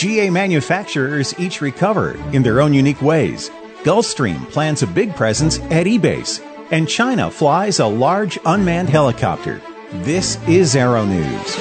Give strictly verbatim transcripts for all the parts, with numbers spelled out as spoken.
G A manufacturers each recover in their own unique ways. Gulfstream plans a big presence at E-Base, and China flies a large unmanned helicopter. This is Aero News.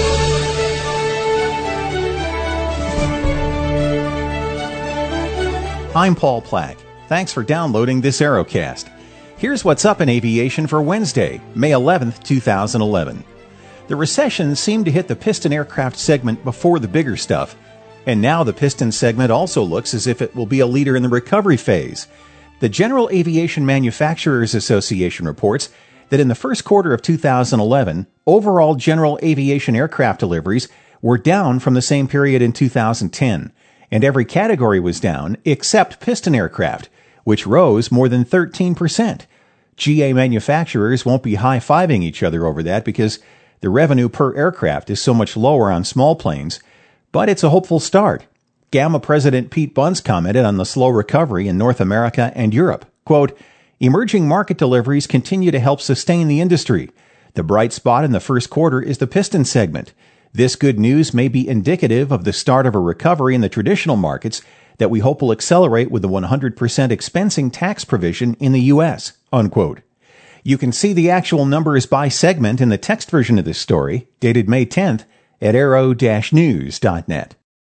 I'm Paul Plack. Thanks for downloading this Aerocast. Here's what's up in aviation for Wednesday, May eleventh, two thousand eleven. The recession seemed to hit the piston aircraft segment before the bigger stuff, and now the piston segment also looks as if it will be a leader in the recovery phase. The General Aviation Manufacturers Association reports that in the first quarter of two thousand eleven, overall general aviation aircraft deliveries were down from the same period in two thousand ten, and every category was down except piston aircraft, which rose more than thirteen percent. G A manufacturers won't be high-fiving each other over that because the revenue per aircraft is so much lower on small planes, but it's a hopeful start. Gamma President Pete Bunce commented on the slow recovery in North America and Europe. Quote, "Emerging market deliveries continue to help sustain the industry. The bright spot in the first quarter is the piston segment. This good news may be indicative of the start of a recovery in the traditional markets that we hope will accelerate with the one hundred percent expensing tax provision in the U S" Unquote. You can see the actual numbers by segment in the text version of this story, dated May tenth, at aero dash news dot net.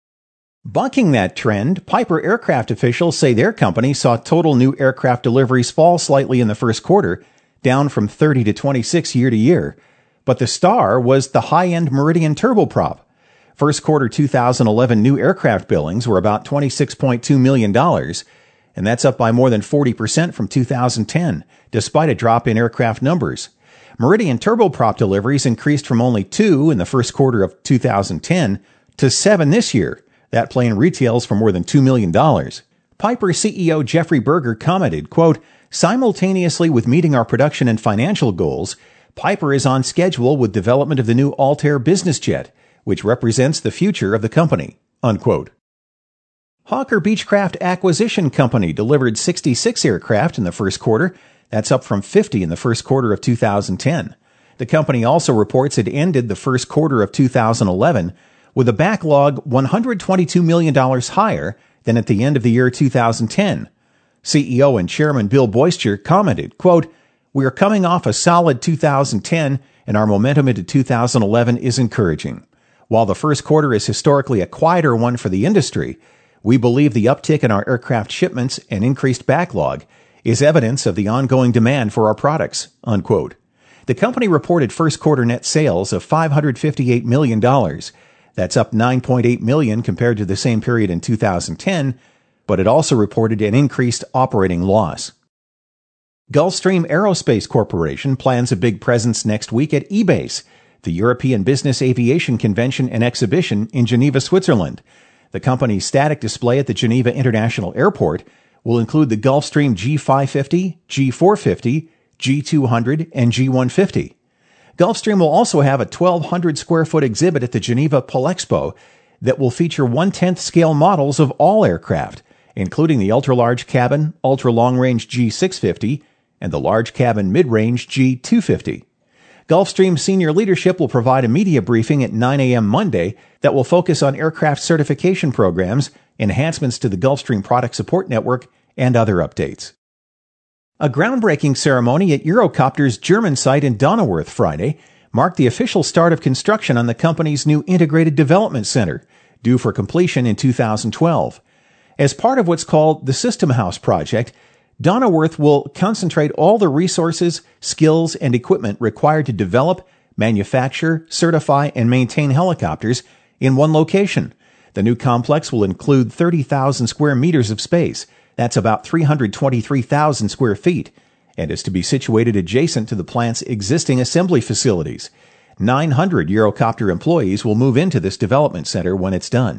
Bucking that trend, Piper aircraft officials say their company saw total new aircraft deliveries fall slightly in the first quarter, down from thirty to twenty-six year to year. But the star was the high-end Meridian turboprop. First quarter two thousand eleven new aircraft billings were about twenty-six point two million dollars, and that's up by more than forty percent from two thousand ten, despite a drop in aircraft numbers. Meridian turboprop deliveries increased from only two in the first quarter of two thousand ten to seven this year. That plane retails for more than two million dollars. Piper C E O Jeffrey Berger commented, quote, "Simultaneously with meeting our production and financial goals, Piper is on schedule with development of the new Altair business jet, which represents the future of the company." Unquote. Hawker Beechcraft Acquisition Company delivered sixty-six aircraft in the first quarter. That's up from fifty in the first quarter of two thousand ten. The company also reports it ended the first quarter of two thousand eleven with a backlog one hundred twenty-two million dollars higher than at the end of the year two thousand ten. C E O and Chairman Bill Boyster commented, quote, "We are coming off a solid two thousand ten, and our momentum into two thousand eleven is encouraging. While the first quarter is historically a quieter one for the industry, we believe the uptick in our aircraft shipments and increased backlog is evidence of the ongoing demand for our products." Unquote. The company reported first quarter net sales of five hundred fifty-eight million dollars. That's up nine point eight million dollars compared to the same period in two thousand ten, but it also reported an increased operating loss. Gulfstream Aerospace Corporation plans a big presence next week at E-Base, the European Business Aviation Convention and Exhibition in Geneva, Switzerland. The company's static display at the Geneva International Airport will include the Gulfstream G five fifty, G four fifty, G two hundred, and G one fifty. Gulfstream will also have a twelve hundred square foot exhibit at the Geneva Polexpo that will feature one-tenth scale models of all aircraft, including the ultra-large cabin, ultra-long-range G six fifty, and the large cabin mid-range G two fifty. Gulfstream senior leadership will provide a media briefing at nine a.m. Monday that will focus on aircraft certification programs, enhancements to the Gulfstream product support network, and other updates. A groundbreaking ceremony at Eurocopter's German site in Donauwörth Friday marked the official start of construction on the company's new Integrated Development Center, due for completion in two thousand twelve. As part of what's called the System House project, Donauwörth will concentrate all the resources, skills, and equipment required to develop, manufacture, certify, and maintain helicopters in one location. The new complex will include thirty thousand square meters of space. That's about three hundred twenty-three thousand square feet, and is to be situated adjacent to the plant's existing assembly facilities. nine hundred Eurocopter employees will move into this development center when it's done.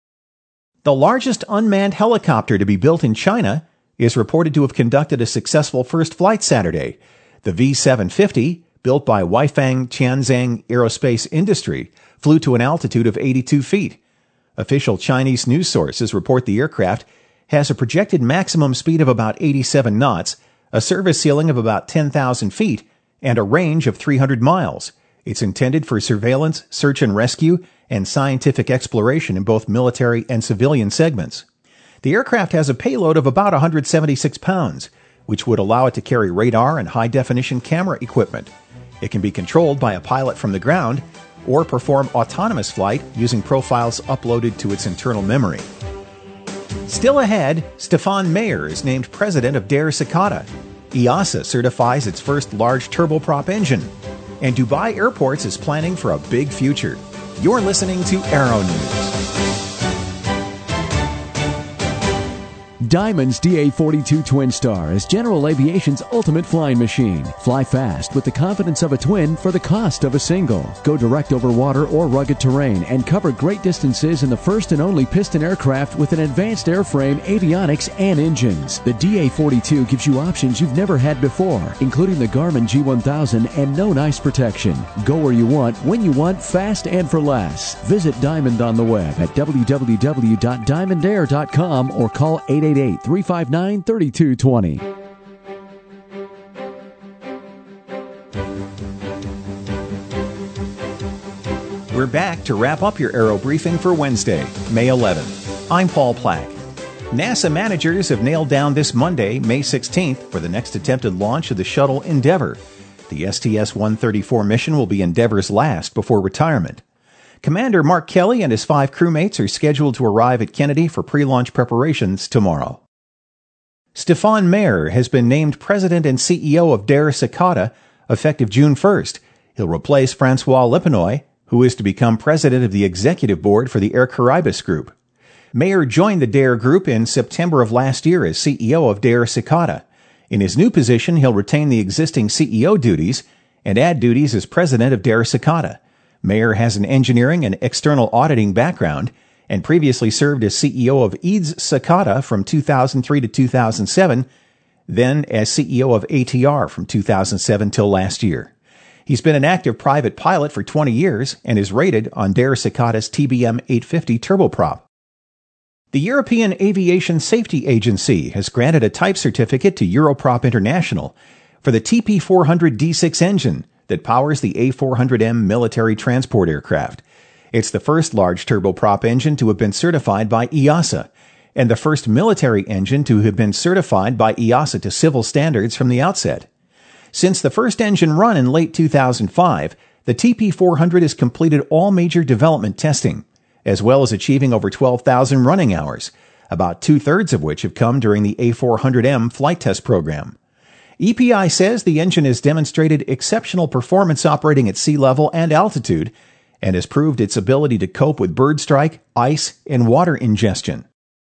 The largest unmanned helicopter to be built in China is reported to have conducted a successful first flight Saturday. The V seven fifty, built by Weifang Tianzhang Aerospace Industry, flew to an altitude of eighty-two feet. Official Chinese news sources report the aircraft has a projected maximum speed of about eighty-seven knots, a service ceiling of about ten thousand feet, and a range of three hundred miles. It's intended for surveillance, search and rescue, and scientific exploration in both military and civilian segments. The aircraft has a payload of about one hundred seventy-six pounds, which would allow it to carry radar and high-definition camera equipment. It can be controlled by a pilot from the ground or perform autonomous flight using profiles uploaded to its internal memory. Still ahead, Stefan Meyer is named president of Dair Cicada. E A S A certifies its first large turboprop engine. And Dubai Airports is planning for a big future. You're listening to Aero News. Diamond's D A forty-two Twin Star is General Aviation's ultimate flying machine. Fly fast with the confidence of a twin for the cost of a single. Go direct over water or rugged terrain and cover great distances in the first and only piston aircraft with an advanced airframe, avionics, and engines. The D A forty-two gives you options you've never had before, including the Garmin G one thousand and no ice protection. Go where you want, when you want, fast and for less. Visit Diamond on the web at w w w dot diamond air dot com or call eight eight eight, three five nine, three two two zero. We're back to wrap up your Aero Briefing for Wednesday, May eleventh. I'm Paul Plack. NASA managers have nailed down this Monday, May sixteenth, for the next attempted launch of the shuttle Endeavour. The S T S one thirty-four mission will be Endeavour's last before retirement. Commander Mark Kelly and his five crewmates are scheduled to arrive at Kennedy for pre-launch preparations tomorrow. Stefan Meyer has been named president and C E O of Dair Cicada effective June first. He'll replace Francois Lipinoy, who is to become president of the executive board for the Air Caribus Group. Meyer joined the Dair Group in September of last year as C E O of Dair Cicada. In his new position, he'll retain the existing C E O duties and add duties as president of Dair Cicada. Meyer has an engineering and external auditing background and previously served as C E O of Eads Cicada from two thousand three to two thousand seven, then as C E O of A T R from two thousand seven till last year. He's been an active private pilot for twenty years and is rated on Dair Cicada's T B M eight fifty turboprop. The European Aviation Safety Agency has granted a type certificate to Europrop International for the T P four hundred D six engine that powers the A four hundred M military transport aircraft. It's the first large turboprop engine to have been certified by E A S A, and the first military engine to have been certified by E A S A to civil standards from the outset. Since the first engine run in late two thousand five, the T P four hundred has completed all major development testing, as well as achieving over twelve thousand running hours, about two-thirds of which have come during the A four hundred M flight test program. E P I says the engine has demonstrated exceptional performance operating at sea level and altitude and has proved its ability to cope with bird strike, ice, and water ingestion.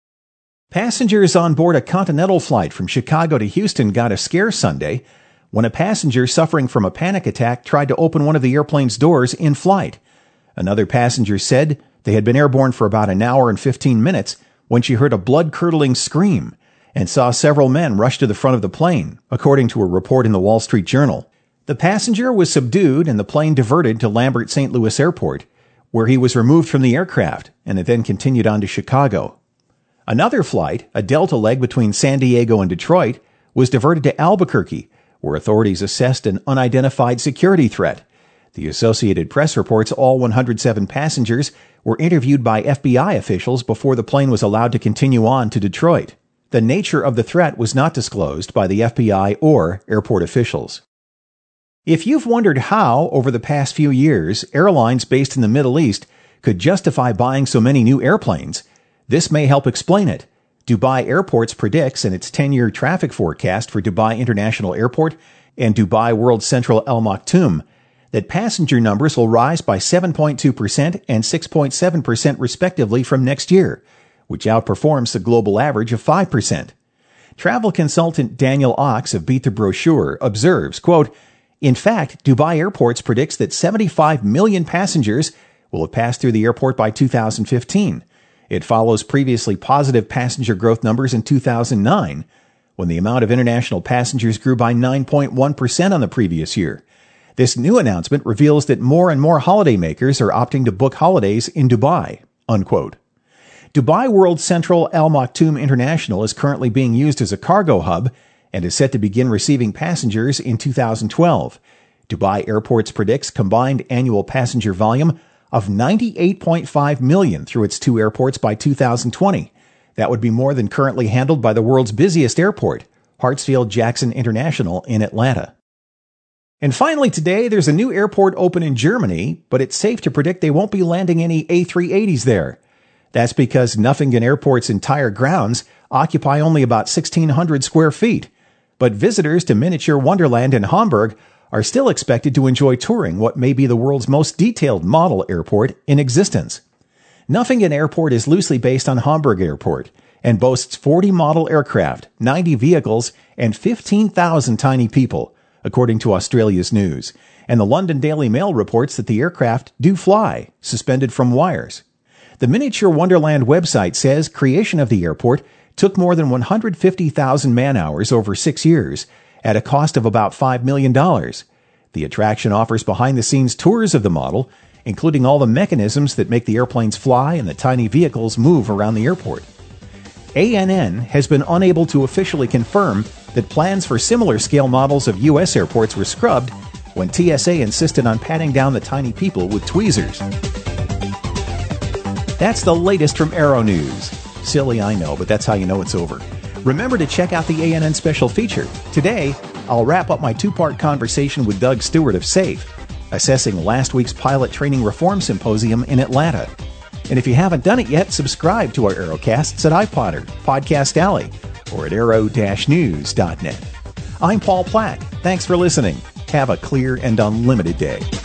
Passengers on board a Continental flight from Chicago to Houston got a scare Sunday when a passenger suffering from a panic attack tried to open one of the airplane's doors in flight. Another passenger said they had been airborne for about an hour and fifteen minutes when she heard a blood-curdling scream and saw several men rush to the front of the plane, according to a report in the Wall Street Journal. The passenger was subdued and the plane diverted to Lambert Saint Louis Airport, where he was removed from the aircraft, and it then continued on to Chicago. Another flight, a Delta leg between San Diego and Detroit, was diverted to Albuquerque, where authorities assessed an unidentified security threat. The Associated Press reports all one hundred seven passengers were interviewed by F B I officials before the plane was allowed to continue on to Detroit. The nature of the threat was not disclosed by the F B I or airport officials. If you've wondered how, over the past few years, airlines based in the Middle East could justify buying so many new airplanes, this may help explain it. Dubai Airports predicts in its ten-year traffic forecast for Dubai International Airport and Dubai World Central Al Maktoum that passenger numbers will rise by seven point two percent and six point seven percent respectively from next year, which outperforms the global average of five percent. Travel consultant Daniel Ox of Beat the Brochure observes, quote, "In fact, Dubai Airports predicts that seventy-five million passengers will have passed through the airport by two thousand fifteen. It follows previously positive passenger growth numbers in two thousand nine, when the amount of international passengers grew by nine point one percent on the previous year. This new announcement reveals that more and more holidaymakers are opting to book holidays in Dubai," unquote. Dubai World Central Al Maktoum International is currently being used as a cargo hub and is set to begin receiving passengers in two thousand twelve. Dubai Airports predicts combined annual passenger volume of ninety-eight point five million through its two airports by two thousand twenty. That would be more than currently handled by the world's busiest airport, Hartsfield-Jackson International in Atlanta. And finally today, there's a new airport open in Germany, but it's safe to predict they won't be landing any A three eighties there. That's because Nuffingen Airport's entire grounds occupy only about sixteen hundred square feet. But visitors to Miniature Wonderland in Hamburg are still expected to enjoy touring what may be the world's most detailed model airport in existence. Nuffingen Airport is loosely based on Hamburg Airport and boasts forty model aircraft, ninety vehicles, and fifteen thousand tiny people, according to Australia's News. And the London Daily Mail reports that the aircraft do fly, suspended from wires. The Miniature Wonderland website says creation of the airport took more than one hundred fifty thousand man-hours over six years at a cost of about five million dollars. The attraction offers behind-the-scenes tours of the model, including all the mechanisms that make the airplanes fly and the tiny vehicles move around the airport. A N N has been unable to officially confirm that plans for similar scale models of U S airports were scrubbed when T S A insisted on patting down the tiny people with tweezers. That's the latest from Aero News. Silly, I know, but that's how you know it's over. Remember to check out the A N N special feature. Today, I'll wrap up my two-part conversation with Doug Stewart of SAFE, assessing last week's Pilot Training Reform Symposium in Atlanta. And if you haven't done it yet, subscribe to our Aerocasts at iPodder, Podcast Alley, or at aero dash news dot net. I'm Paul Plack. Thanks for listening. Have a clear and unlimited day.